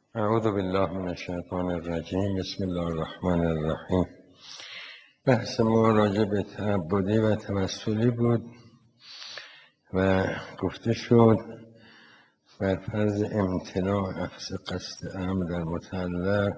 اعوذ بالله من الشیطان الرجیم. بسم الله الرحمن الرحیم. بحث ما راجع به تعبدی و توسلی بود و گفته شد بر فرض امتناع اخذ قصد امر در متعلق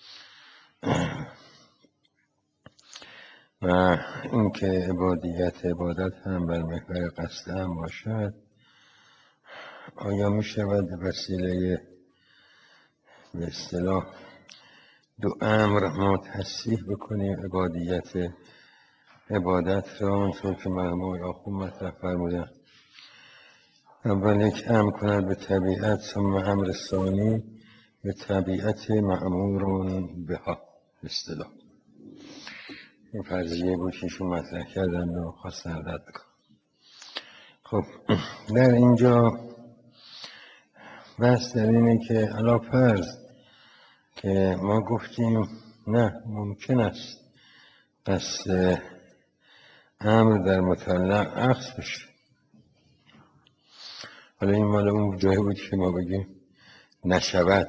و اینکه عبادت هم بر محور قصد امر باشد، آیا می شود وسیله به اصطلاح دو امر ما تصحیح بکنیم عبادت را اونطور که مرحوم آخوند مطرح فرمودن. اول یک امر کند به طبیعت، ثم امر ثانی به طبیعت مأمور بها. اصطلاح این فرضیه بود که ایشون مطرح کردن و خواستن رد بکنم. خب در اینجا بحث در اینه که علا فرض که ما گفتیم نه ممکن است قصد امر در متعلق عکس بشه. حالا این مال اون جایی بود که ما بگیم نشود،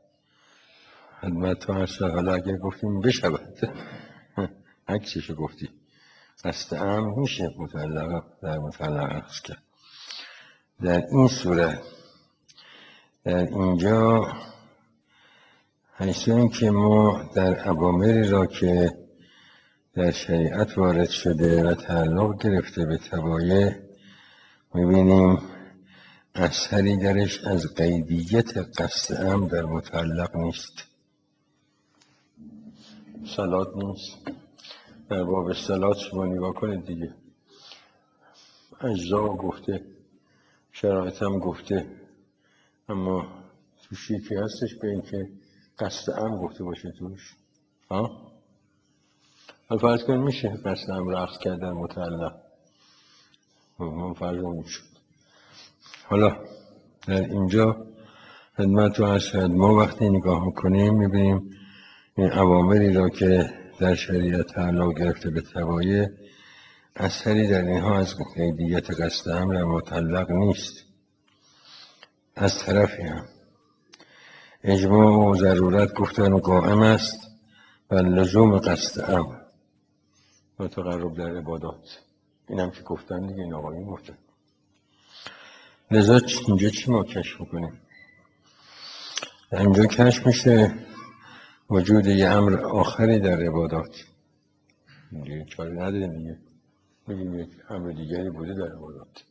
خدمت تو حالا اگر گفتیم بشود عکسشو گفتی، قصد امر میشه در متعلق عکس کرد. در این صورت در اینجا حیث این که ما در اوامری را که در شریعت وارد شده و تعلق گرفته به طبایع میبینیم اثری درش از قیدیت قصد امر در متعلق نیست. صلات نیست. در باب صلات شما نگاه کنید دیگه، اجزا گفته، شرایط هم گفته، اما توش یکی هستش به این که قصد امر گفته باشه توش. حالا فرض کنید میشه قصد امر عکس کرد در متعلق، من فرض شد. حالا در اینجا خدمت و عرض شد ما وقتی نگاه میکنیم میبینیم این اوامری را که در شریعت تعلق گرفته به طبایع اثری در اینها از قیدیت قصد امر متعلق نیست. از طرفی هم اجماع و ضرورت گفتن قائم است و لزوم قصد امر و تقرب در عبادات، این هم که گفتن دیگه، این آقایون گفتن. لذا اینجا چی ما کشف میکنیم؟ اینجا کشف میشه وجود یه امر آخری در عبادات. دیگه چاره نداریم دیگه، میگیم یک امر دیگری بوده در عبادات.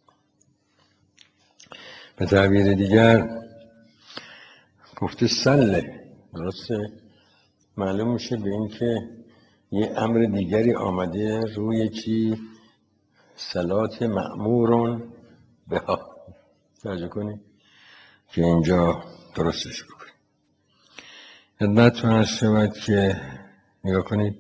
به تعبیر دیگر گفته سله، درسته؟ معلوم میشه به این که یه امر دیگری آمده روی چی؟ صلات مأمورون بها. توجه کنید که اینجا درستش بکنید. خدمتتون عرض شود که نگاه کنید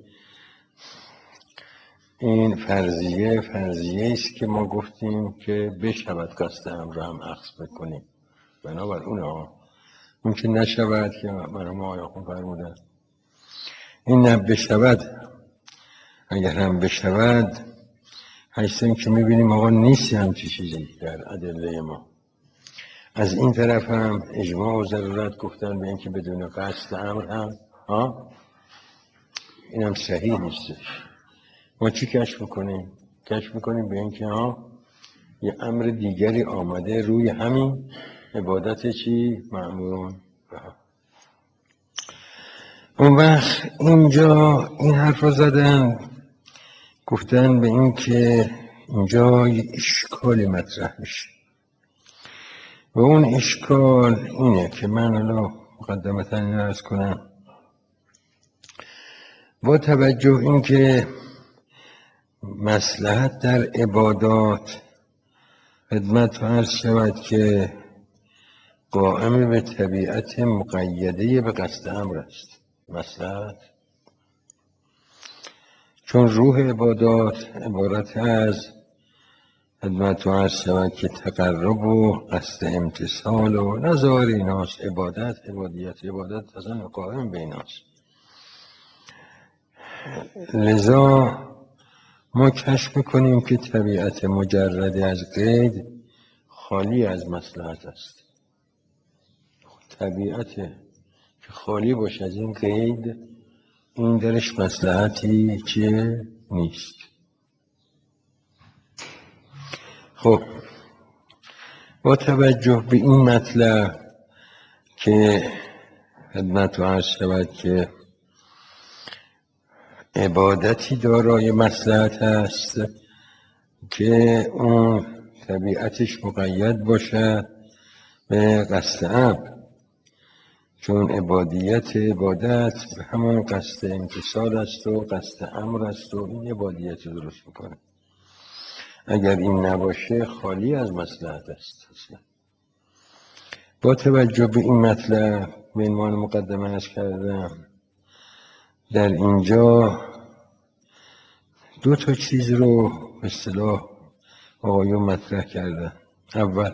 این فرضیه است که ما گفتیم که بشود قصد امر را هم عکس بکنیم. بنابر اون که نشود که مرحوم آقای آخوند فرمودن این نه بشود. اگر هم بشود حیث این که میبینیم آقا نیست همچی چیزی در ادله ما. از این طرف هم اجماع و ضرورت گفتن به این که بدون قصد امر هم این هم صحیح نیستش. ما چی کشف میکنیم؟ کشف میکنیم به این که یه امر دیگری آمده روی همین عبادت چی؟ مأمورون. اون وقت اینجا این حرف رو زدن، گفتن به این که اینجا یه اشکالی مطرح میشه و اون اشکال اینه که من الان مقدمتا این عرض کنم. با توجه این که مصلحت در عبادات خدمت عرض شود که قائم به طبیعت مقیده به قصد امر است. مصلحت چون روح عبادات عبارت از خدمت عرض شود که تقرب و قصد امتصال و نظار ایناست. عبادت اصلا قائم به ایناست. لذا ما کشف میکنیم که طبیعت مجرد از قید خالی از مصلحت است. طبیعت که خالی باشه از این قید، این درش مصلحتی که نیست. خب با توجه به این مطلب که خدمت عرض شود که عبادتی دارای مصلحت است که اون طبیعتش مقید باشد به قصد امر، چون عبادت به همون قصد امتصال است و قصد امر است و این عبادیت درست میکنه. اگر این نباشه خالی از مصلحت است. با توجه به این مطلب به عنوان مقدمه ارز کردم، در اینجا دو تا چیز رو به اصطلاح آقایون مطرح کردن. اول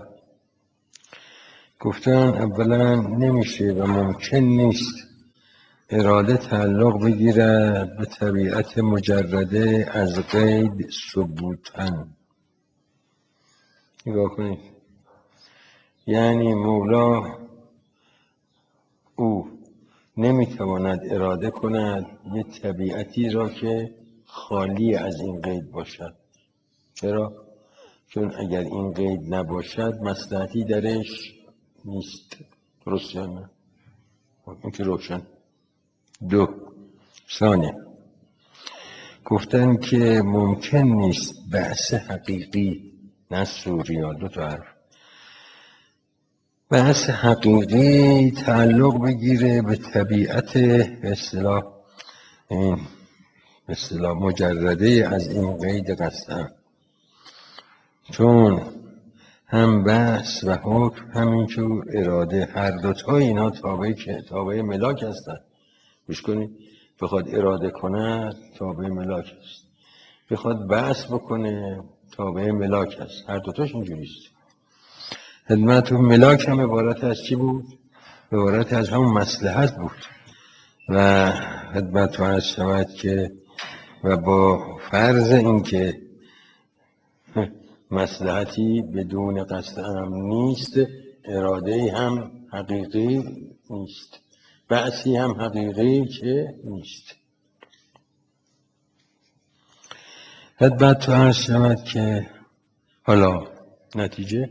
گفتن اولا نمیشه و ممکن نیست اراده تعلق بگیرد به طبیعت مجرده از قید ثبوتاً. نگاه کنید، یعنی مولا او نمیتواند اراده کند یه طبیعتی را که خالی از این قید باشد. چرا؟ چون اگر این قید نباشد مصلحتی درش نیست. درست یا نه؟ این که روشن. دو، ثانیه گفتن که ممکن نیست بحث حقیقی، نه سوریا، دو تا حرف، بحث حقیقی تعلق بگیره به طبیعت به اصطلاح مجرده از این قید قصدم، چون هم بحث و حکم همینجور اراده هر دوتا اینا تابع ملاک هستن. گوش کنید، بخواد اراده کنه تابع ملاک است، بخواد بحث بکنه تابع ملاک است. هر دوتاش اینجوریست. خدمت ملاک هم عبارت از چی بود؟ عبارت از همون مصلحت بود. و خدمت عرض شود که و با فرض اینکه مصلحتی بدون قصد امر نیست، اراده هم حقیقی نیست، بحثی هم حقیقی که نیست. خدمت عرض شود که حالا نتیجه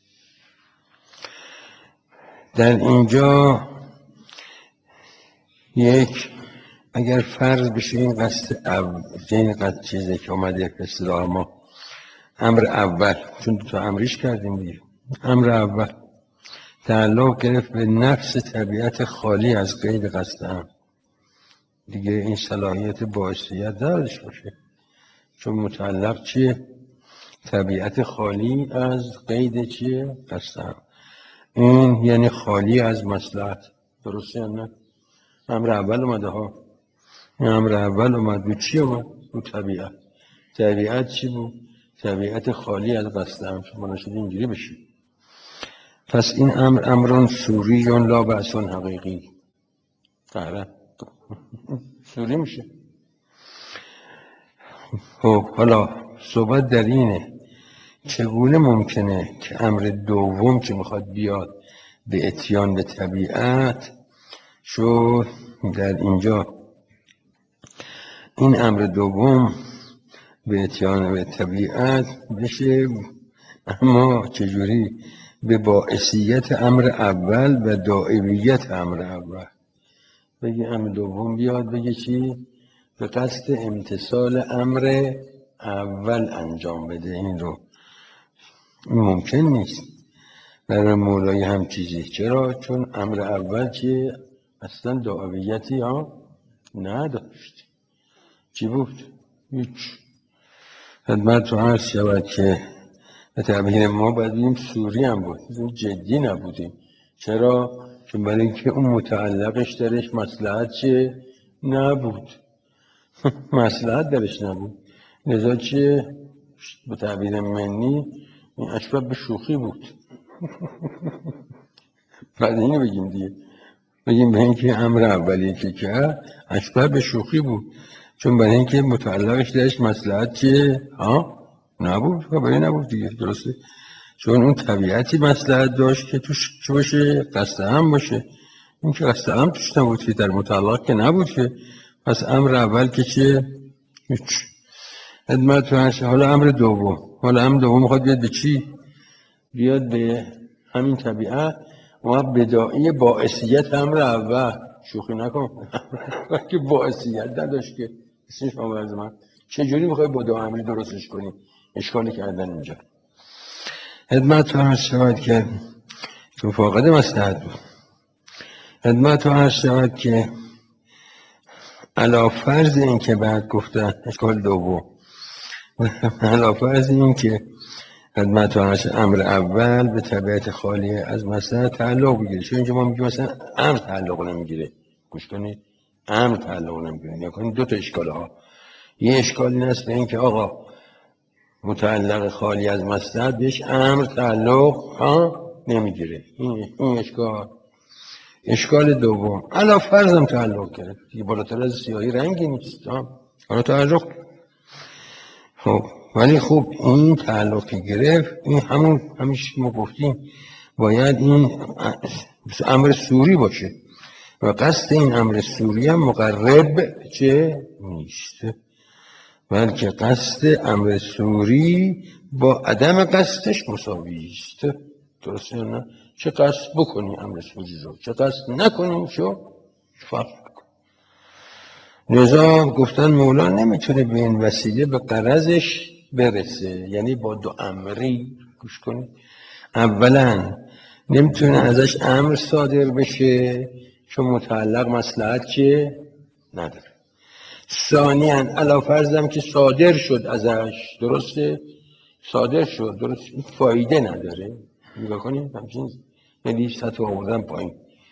در اینجا یک، اگر فرض بشه این قصد چیزی که اومده به اصطلاح ما امر اول، چون دو تا امریش کردیم دیگه، امر اول تعلق گرفت به نفس طبیعت خالی از قید قصد امر، دیگه این صلاحیت باعثیت دارش باشه، چون متعلق چیه؟ طبیعت خالی از قید چیه؟ قصد امر. این یعنی خالی از مصلحت. درسته یا نه؟ امر اول اومده ها، امر اول اومد رو چی اومد؟ رو طبیعت. طبیعت چی بود؟ طبیعت خالی از قصد امر. شما نشده اینجوری بشه. پس این امران سوریون لا بأسون حقیقی. قهره سوری میشه. خب حالا صحبت در اینه چگونه ممکنه که امر دوم که میخواد بیاد به اتیان به طبیعت شو در اینجا این امر دوم به اتیان به طبیعت بشه، اما چجوری؟ به باعثیت امر اول و دائمیت امر اول. بگی امر دوم بیاد بگی چی؟ به قصد امتصال امر اول انجام بده. این رو این ممکن نیست برای مولای هم چیزی. چرا؟ چون امر اول چیه؟ اصلا دائمیتی ها نداشت. چی بود؟ هیچ. خدمت رو عرض شود که به تعبیر ما باید بگیم سوری هم بود، جدی نبودیم. چرا؟ چون برای اینکه اون متعلقش درش مصلحت چیه؟ نبود. مصلحت درش نبود، لذا چیه؟ به تعبیر منی این اشبه به شوخی بود. بعد اینو بگیم دیگه، بگیم به اینکه امر اولی که کرد اشبه به شوخی بود، چون برای اینکه متعلقش درش مصلحت چیه؟ نبود. برای نبود دیگه. درسته؟ چون اون طبیعتی مصلحت داشت که توش چه باشه؟ قصد هم باشه. این که قصد امر توش نبود که، در متعلق که نبود که. پس امر اول که چیه؟ هیچ. خدمت هست. حالا امر دوم میخواد بیاد به چی؟ بیاد به همین طبیعت و بداعی باعثیت امر اول. شوخی نکن. که باعثیت نداشت که اسمش آمد از من. چجوری میخوای با دو امری درستش کنی؟ اشکالی کردن اینجا. خدمت هست شود که چون فاقد مصلحت بود. خدمت هست شود که علی فرض این که بعد گفتن اشکال دوم، علی فرض این که خدمت هست امر اول به طبیعت خالی از مصلحت تعلق بگیره. چون اینجا ما میگیم مثلا امر تعلق نمیگیره. گوش کنید، امر تعلق نمیگیره. یا کنید دو تا اشکال ها. یه اشکال این است به این که آقا متعلق خالی از مصلحت بهش امر تعلق نمیگیره. این اشکال دوم علا فرضم تعلق گرفت دیگه، بالاتر از سیاهی رنگی نیست. حالا تعلق خب، ولی خب این تعلق که گرفت این همیشه ما گفتیم باید این امر سوری باشه و قصد این امر سوری هم مقرب چه نیست، بلکه قصد امر سوری با عدم قصدش مساوی است. درسته یا نه؟ چه قصد بکنی امر سوری رو، چه قصد نکنی شو فرق کن. لذا گفتن مولا نمیتونه به این وسیله به غرضش برسه. یعنی با دو امری، گوش کنی، اولا نمیتونه ازش امر صادر بشه چون متعلق مصلحت چه نداره. ثانیاً علی فرضم که صادر شد ازش، درسته؟ صادر شد، درست، این فایده نداره. نگاه کنید همچین یعنی سطح آوردن پایین.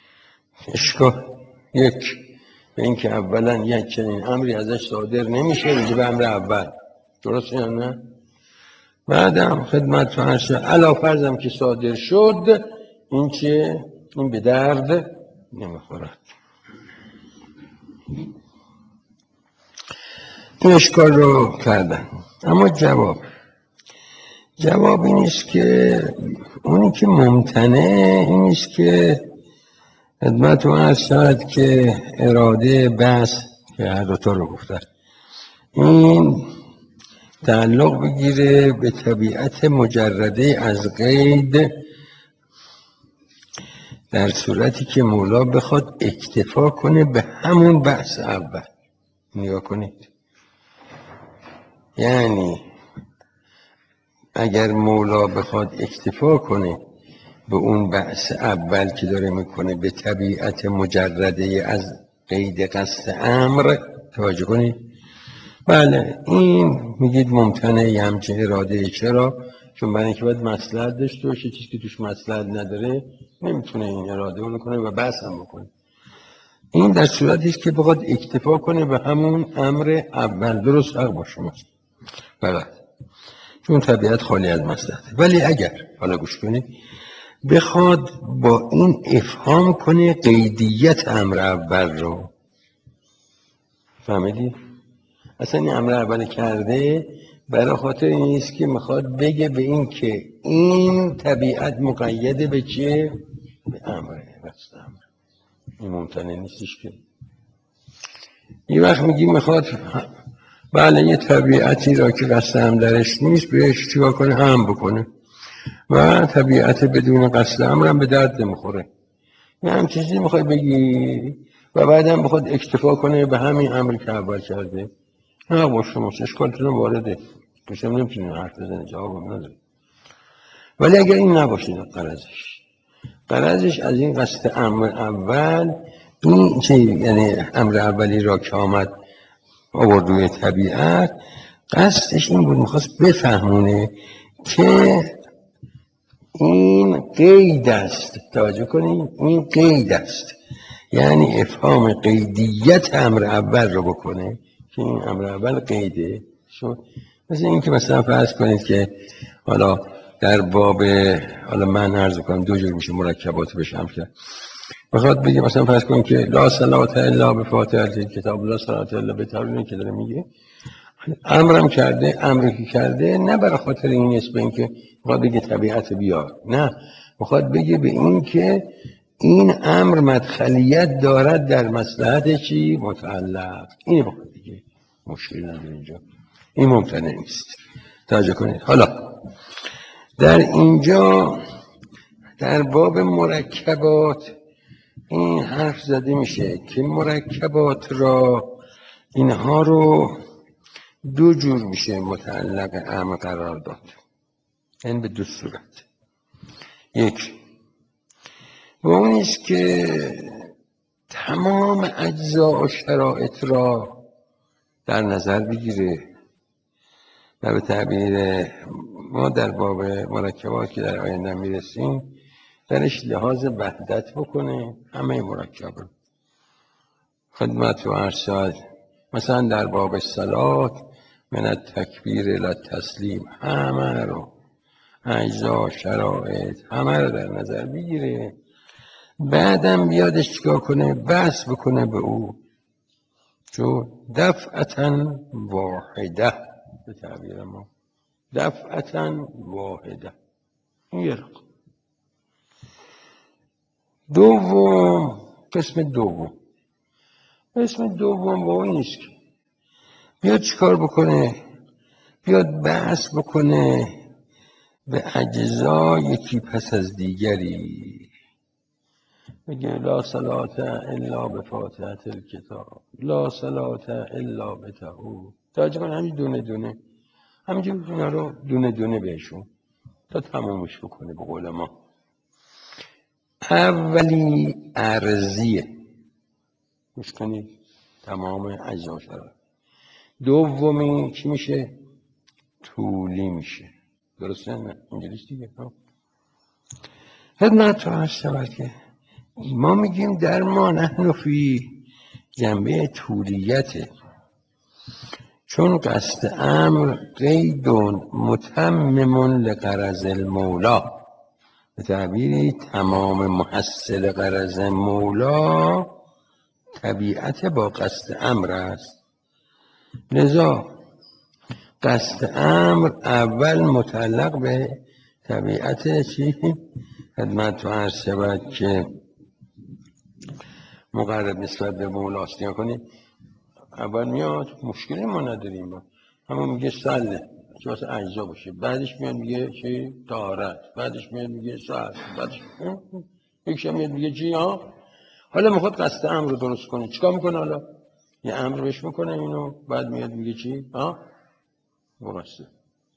اشکال یک به این که اولا یک چنین امری ازش صادر نمیشه میگه به امر اول، درسته یا نه؟ بعدم خدمت فرض علی فرضم که صادر شد، این چه؟ این به درد نمیخورد. این اشکال رو کردن. اما جواب این است که اونی که ممتنع این است که خدمت اون از شاید که اراده بحث که هر دوتا رو گفتن این تعلق بگیره به طبیعت مجرده از قید، در صورتی که مولا بخواد اکتفا کنه به همون بحث اول. نگاه کنید، یعنی اگر مولا بخواد اکتفا کنه به اون بحث اول که داره میکنه به طبیعت مجرده از قید قصد امر، توجه کنید، بله این میگید ممتنه یه همچین اراده. چرا؟ چون برای اینکه باید مصلحت داشته باشه، چیزی که توش مصلحت نداره نمیتونه این اراده رو کنه و بحث هم بکنه. این در صورتی است که بخواد اکتفا کنه به همون امر اول. درست حق باشه فقط چون طبیعت خالی از مصلحته. ولی اگر حالا گوش کنید بخواد با این افهام کنه قیدیت امر اول رو، فهمیدی؟ اصلا این امر اول کرده برای خاطر این نیست که میخواد بگه به این که این طبیعت مقیده به چه؟ به امره. قصد امر. این ممتنع نیستش که. این وقت میگیم میخواد بله یه طبیعتی را که قصد امر درش نیست بهش چیکار کنه؟ هم بکنه و طبیعت بدون قصد امر هم به درد نمیخوره. یه هم چیزی میخوای بگی و بعدم بخواد اکتفا کنه به همین امری که اول کرده. نه با شما اشکالتون وارده کشم نمیتونیم حرف بزنه، جواب هم نداره. ولی اگر این نباشه قرضش از این قصد امر اول، این چه یعنی امر اولی را که آمد آورد روی طبیعت، قصدش این بود میخواست بفهمونه که این قید است. توجه کنید، این قید است، یعنی افهام قیدیت امر اول رو بکنه که این امر اول قیده شد. مثل این که مثلا فرض کنید که حالا در باب، حالا من عرض کنم دو جور میشه مرکبات بشم کرد، بخواد بگه مثلا فرض کنید که لا صلات الا بفاتحه کتاب، لا صلات الا بتعلیم که داره میگه امرم کرده، امری که کرده نه برای خاطر این است به این که بخواد بگه طبیعت بیار، نه بخواد بگه به این که این امر مدخلیت دارد در مصلحت چی؟ متعلق. این بخواد دیگه مشکلی نداره اینجا، این ممتنع نیست. توجه کنید. حالا در اینجا در باب مرکبات این حرف زده میشه که مرکبات را اینها رو دو جور میشه متعلق امر قرار داد، یعنی به دو صورت. یک و اون است که تمام اجزا و شرایط را در نظر بگیره و به تعبیر ما در باب مرکبات که در آینده میرسیم درش لحاظ وحدت بکنه همه مرکب رو. خدمت و ارشاد مثلا در باب صلات من التکبیر الی التسلیم همه رو اجزا شرایط همه رو در نظر بگیره، بعدم بیادش چیکار کنه؟ بحث بکنه به او چون دفعتا واحده، به تعبیر ما دفعتا واحده. این یه رقم. دوم، قسم دوم با این نیست که بیاد چیکار بکنه؟ بیاد بحث بکنه به اجزا یکی پس از دیگری، بگه لا صلاة الا بفاتحة الکتاب، لا صلاة الا بتهور. توجه کن همین دونه دونه همینجور اینا رو دونه دونه بهشون تا تمامش بکنه. به قول ما اولی ارضیه، گوش کنید، تمام اجزا شرایط. دومی چی میشه؟ طولی میشه. درسته؟ نه اینجوریش دیگه. خدمت تو عرض شود که ما میگیم در ما نحن فی جنبه طولیته، چون قصد امر قید متمم لغرض المولا، به تعبیری تمام محصل غرض مولا طبیعت با قصد امر است. لذا قصد امر اول متعلق به طبیعت چی؟ خدمت تو عرض شود که مقرب نسبت به مولاست. نیا کنید اول میاد مشکلی ما نداریم، ما همون میگه سله که واسه اجزا باشه، بعدش میاد میگه چی؟ طهارت، بعدش میاد میگه سل، بعدش یکیش میاد میگه چی؟ حالا میخواد قصد امر رو درست کنه، چیکار میکنه؟ حالا یه امر بهش میکنه اینو، بعد میاد میگه چی؟ درسته.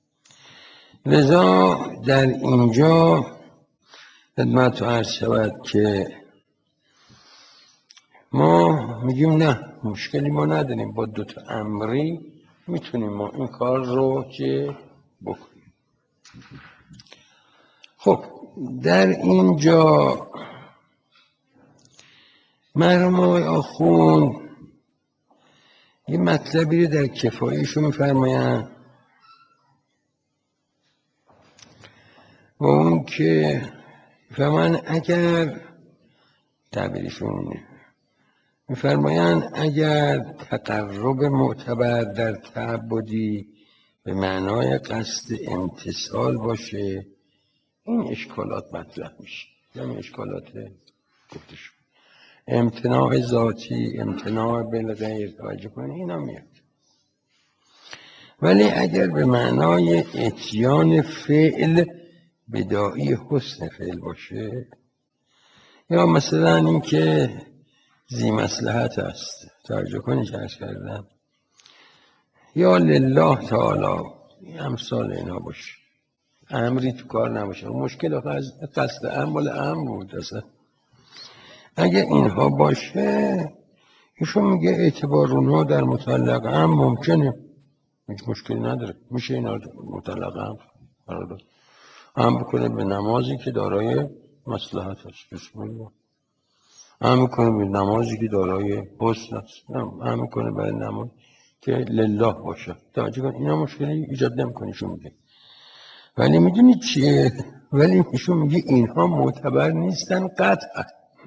لذا در اینجا خدمت عرض شود که ما میگیم نه مشکلی ما نداریم، با دوتا امری میتونیم ما این کار رو چه بکنیم. خب در اینجا مرحوم آقای آخوند یه مطلبی رو در کفاییشو میفرمایند و اون که میفرمایند اگر تعبیرشون میفرمایند اگر تقرب معتبر در تعبدی به معنای قصد امتثال باشه این اشکالات مطرح میشه. یعنی اشکالات گفته شد امتناع ذاتی، امتناع بالغیر، توجه کنید اینا میاد. ولی اگر به معنای اتیان فعل بداعی حسن فعل باشه، یا مثلا اینکه ذی مصلحت است، توجه کنید چه عرض کردم، یا لله تعالی، امثال اینا باشه، امری تو کار نباشه. مشکل آخه از قصد امر امر بود اصلا. اگه اینها باشه ایشون میگه اعتبار اونها در مطلق امر ممکنه، هیچ مشکلی نداره، میشه اینا مطلق امر قرار داد. امر بکنه به نمازی که دارای مصلحت است، بسم الله. امر کنه به نمازی که دارای حسن است، امر کنه به نماز که لله باشه. توجه کن اینا مشکلی ایجاد نمیکنه. ایشون میگه ولی میدونید چیه؟ ولی ایشون میگه اینها معتبر نیستن قطعا.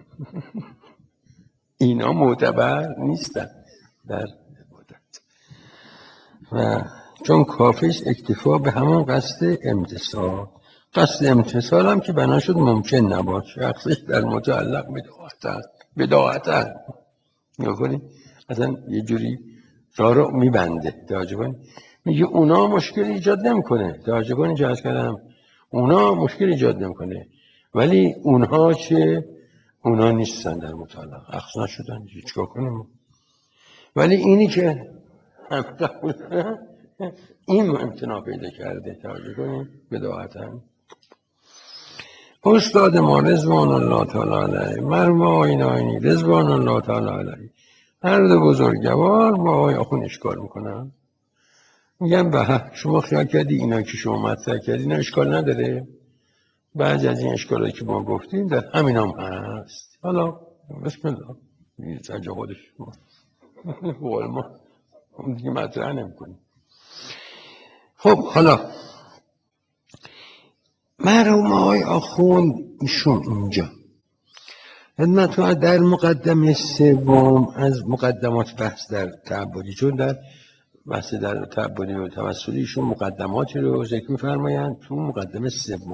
اینا معتبر نیستن در عبادت و چون کافیش اکتفا به همون قصد امتثال. قصد امتصال هم که بنا شد ممکن نباشه، شخصش در متعلق بداعتن نکنی اصلا یه جوری راه رو میبنده. توجه کنی میگه اونا مشکل ایجاد نمیکنه. توجه کنی چه عرض کردم، اونا مشکل ایجاد نمیکنه، ولی اونها چه؟ اونا نیستن در مطالعه، اخذ نشدن، چیکار کنیم؟ ولی اینی که هم قبول این امتناع پیدا کرده. توجه کنیم بداعتن. استاد ما رضوان الله تعالی علیه، مرحوم آقای ناینی رضوان الله تعالی علیه، هر دو بزرگوار با آقای آخوند اشکال میکنن. میگم به شما خیال کردی اینا که شما مطرح کردی اینا اشکال نداره؟ بعضی از این اشکالایی که ما گفتیم در همین هم هست. حالا بسم الله سرجا خودش قول ما دیگه مطرح نمیکنیم. خب حالا مرحوم آقای آخوند ایشون اینجا خدمت در مقدمه سوم از مقدمات بحث در تعبدی، چون در بحث در تعبدی و توسلی ایشون مقدماتی رو ذکر می‌فرمایند. تو مقدمه سوم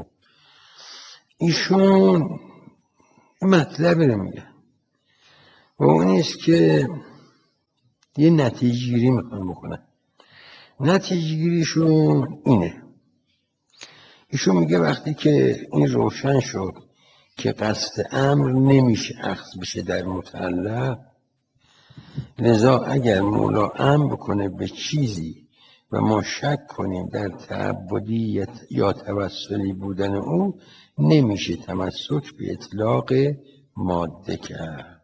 ایشون مطلبی رو میگن و اون است که یه نتیجه گیری میخوان بکنن. نتیجه گیریشون اینه، ایشون میگه وقتی که این روشن شد که قصد امر نمیشه اخذ بشه در متعلق، لذا اگر مولا امر بکنه به چیزی و ما شک کنیم در تعبدی یا توسلی بودن اون، نمیشه تمسک به اطلاق ماده کرد.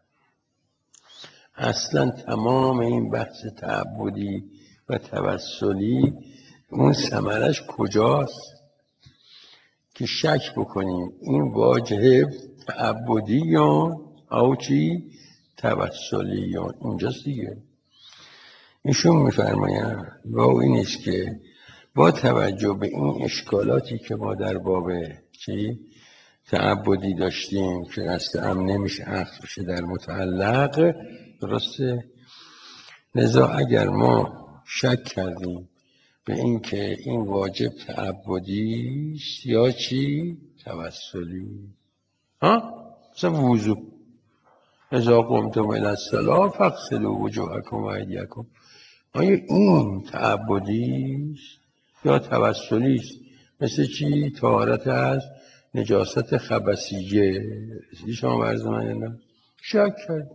اصلا تمام این بحث تعبدی و توسلی اون ثمرش کجاست؟ که شک بکنیم این واجب تعبدی یا او چی توسلی یا اینجاست دیگه. ایشون میفرمایند و این است که با توجه به این اشکالاتی که ما در باب چی تعبدی داشتیم که قصد امر نمیشه اخذ بشه در متعلق، درسته؟ لذا اگر ما شک کردیم به این که این واجب تعبدی یا چی توسلی، مثلا وضو، اذا قمتم الی الصلاة فاغسلوا وجوهکم و ایدیکم، آیا این تعبدی یا توسلی است؟ مثل چی؟ طهارت از نجاست خبثیه. شما برز من شک کرد.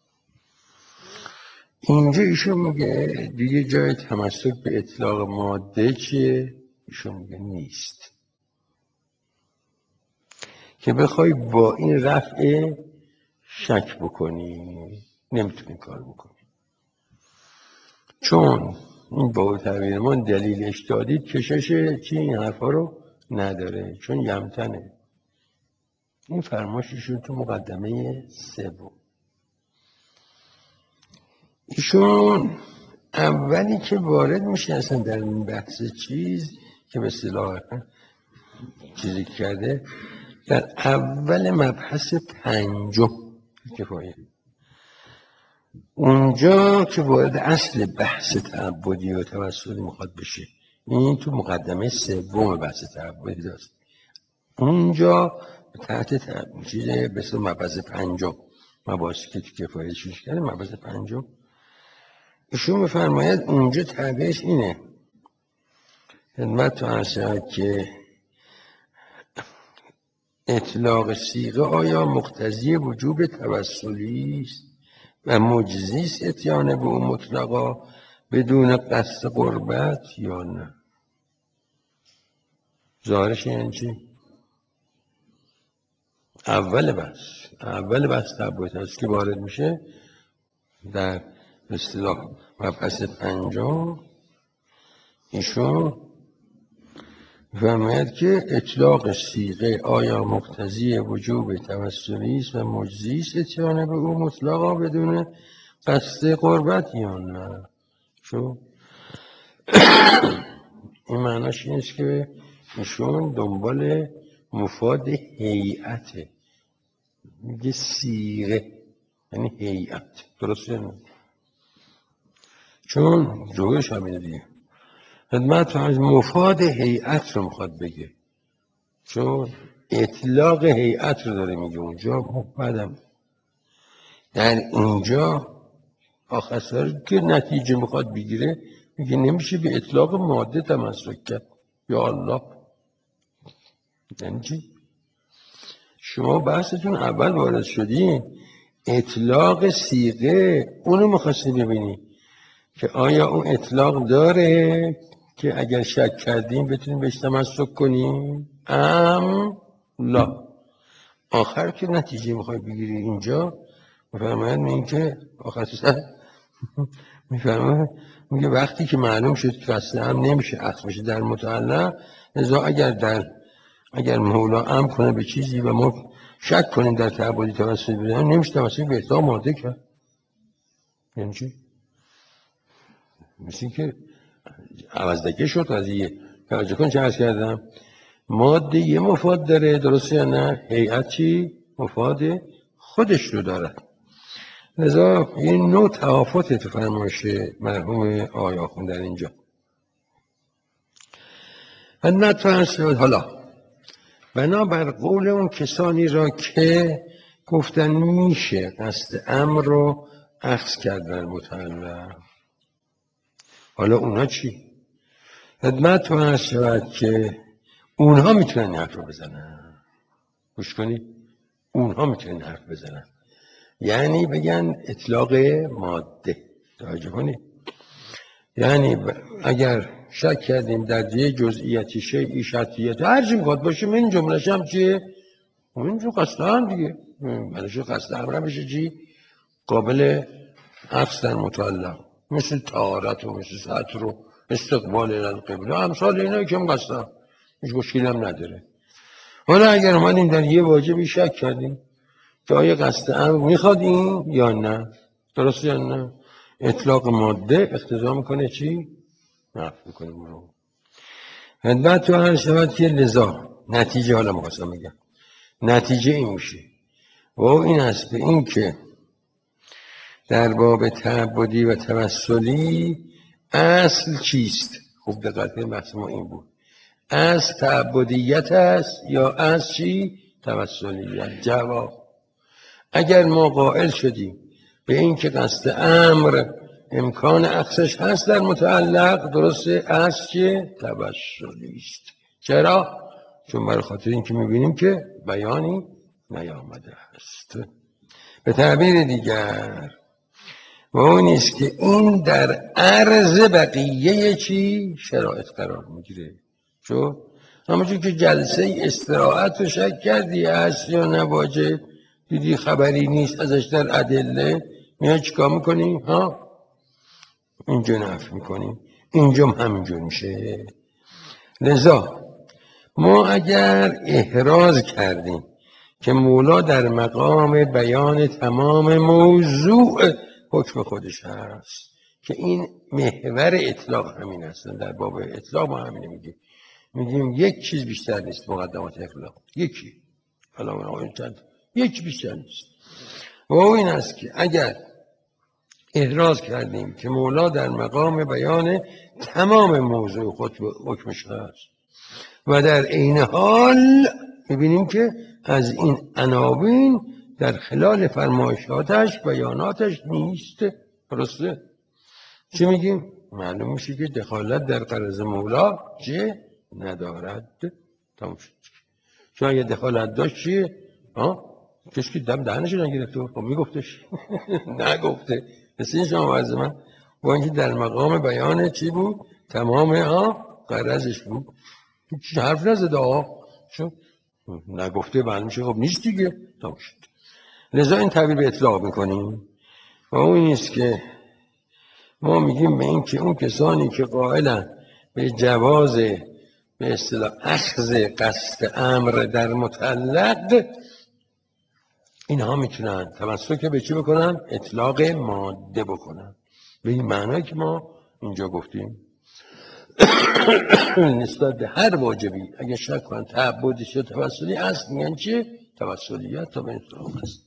اینجا ایشون میگه دیگه جای تمسک به اطلاق ماده چیه؟ ایشون میگه نیست که بخوای با این رفع شک بکنی، نمیتونی کار بکنی، چون این با تعبیر من دلیلش دادید کشش چی این حرفا رو نداره، چون یمتنه. این فرمایششون تو مقدمه سوم. ایشون اولی که وارد میشه اصلا در این بحث چیز که به اصطلاح چیزی کرده، در اول مبحث پنجم کفایه، اونجا که وارد اصل بحث تعبدی و توسلی میخواد بشه، این تو مقدمه سوم بحث تعبدی داشت. اونجا تحت چیز به اسم مبحث پنجم، مباحثی که تو کفایه شوش کرده مبحث پنجم، ایشون میفرماید اونجا تعبیرش اینه خدمت تو عرض که اطلاق صیغه آیا مقتضی وجوب توسلی است و مجزی است اتیان به اون مطلقا بدون قصد قربت یا نه؟ ظاهرش یعنی چی؟ اول بحث تعبدی هست که وارد میشه در اصطلاح مبحث پنجم، ایشون فرماید که اطلاق صیغه آیا مقتضی وجوب توسلی است و مجزی است اتیان به او مطلقا بدون قصد قربت یا نه؟ شو این معناش این است که ایشون دنبال مفاد هیئته، میگه صیغه یعنی هیئت، درسته نه؟ چون جوهش همینه دیگه، خدمت از مفاد هیئت رو میخواد بگه. چون اطلاق هیئت رو داره میگه اونجا. بعدم در اینجا آخر که نتیجه میخواد بگیره میگه نمیشه به اطلاق ماده تمسک کرد. یا الله، یعنی چی؟ شما بحثتون اول وارد شدین اطلاق صیغه، اونو میخواستی ببینی که آیا اون اطلاق داره که اگر شک کردیم بتونیم بهش تمسک کنیم لا. آخر که نتیجه میخوای بگیری اینجا میفرماید این که آخر سر میفرماید میگه وقتی که معلوم شد که قصد هم نمیشه عطف بشه در متعلق، لذا اگر مولا امر کنه به چیزی و ما شک کنیم در تعبدی توسل بدن، نمیشه توسل به اطلاق ماده کرد. یعنی چی؟ مثل که عوضدگه شد قضیه. توجه کن چه عرض کردم، ماده یه مفاد داره، درسته یا نه؟ هیئت چی؟ مفاد خودش رو داره. لذا این نوع توافت تو فرمایش مرحوم آقای آخوند در اینجا. خدمت عرض شد. حالا بنابر قول اون کسانی را که گفتن میشه قصد امر رو اخذ کرد در متعلق، حالا اونا چی؟ خدمت عرض شد که اونها میتونن حرف رو بزنن. گوش کنید، اونها میتونن حرف بزنن، یعنی بگن اطلاق ماده. توجه کنید، یعنی اگر شک کردیم در یه جزئیاتی شیعی شرطیت هر چی میخواد باشه، من این جملهش هم چیه؟ اینجا قصد هم دیگه، منش قصد هم بشه چی؟ قابل عکس در متعلق، مثل طهارت و مثل سطر و استقبال القبله، امثال اینا که هم قصد هم هیچ مشکلی هم نداره. حالا اگر اومدیم در یه واجبی شک کردیم که آیا قصد امر میخواد این یا نه، درست یا نه، اطلاق ماده اقتضا میکنه چی؟ نفی میکنه رو. خدمت تو هر شود که لذا نتیجه، حالا میخواستم میگم نتیجه این میشه و این است به این که در باب تعبدی و توسلی اصل چیست؟ خوب دقت کنید، بحث ما این بود، اصل تعبدیت است یا اصل چی؟ توسلیت. جواب، اگر ما قائل شدیم به این که قصد امر امکان عکسش هست در متعلق، درسته، اصل چیه؟ توسلی است. چرا؟ چون برای خاطر این که میبینیم که بیانی نیامده است. به تعبیر دیگر و اون نیست که این در عرض بقیه چی؟ شرایط قرار میگیره. چون همونجور که جلسه استراحت رو شک کردی هست یا نواجه، دیدی خبری نیست ازش در ادله، میای چیکار میکنی؟ اینجا نفی میکنیم، اینجا همینجور میشه. لذا ما اگر احراز کردیم که مولا در مقام بیان تمام موضوع حکم خودش هست، که این محور اطلاق همین هستن، در باب اطلاق ما همین میگیم یک چیز بیشتر نیست مقدمات اطلاق، یکی، حالا یک بیشتر نیست. و این است که اگر احراز کردیم که مولا در مقام بیان تمام موضوع خود حکمش هست و در عین حال میبینیم که از این عناوین در خلال فرمایشاتش بیاناتش نیست، درسته؟ چی میگیم؟ معلوم میشه که دخالت در غرض مولا چه ندارد. تمام شد. چون اگه دخالت داشت چیه؟ کسی که دم دهنش نگرفته خب میگفتش نگفته. مثل این شما عرض من با اینکه در مقام بیان چی بود؟ تمام غرضش بود، هیچ حرف نزده چون نگفته معلوم میشه خب نیست دیگه. تمام شد. لذا این تعبیر به اطلاق میکنیم و اون نیست که ما میگیم به این که اون کسانی که قائلن به جواز به اصطلاح اخذ قصد امر در متعلق، اینها میتونن تمسک به چی بکنن؟ اطلاق ماده بکنن، به این معنی که ما اینجا گفتیم. نسبت به هر واجبی اگه شک کنن تعبدی شد توسلی است، میگن چه؟ توسلیت تا به اطلاق است.